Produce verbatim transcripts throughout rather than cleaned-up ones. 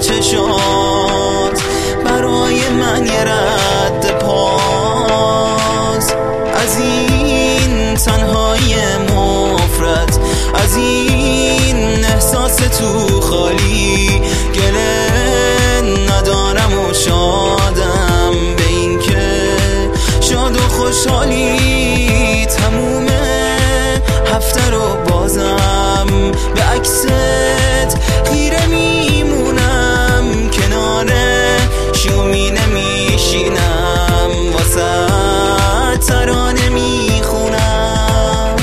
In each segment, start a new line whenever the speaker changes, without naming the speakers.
چشات برای من یه رد پاس. از این تنهایی مفرط، از این احساس تو خالی گله ندارم و شادم به این که شاد و خوشحالی تمومه هفته رو بازم به عکست خیره میمونم، کنار شومی نمیشینم واسه ترانه میخونم.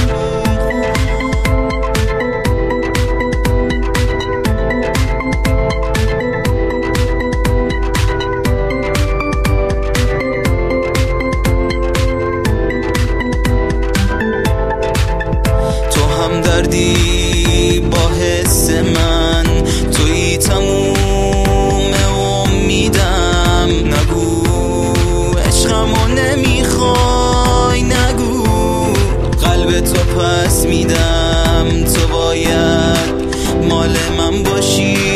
تو هم دردی با حس من، توی تموم امیدم. نگو عشقمو نمیخوای، نگو قلب تو پس میدم. تو باید مال من باشی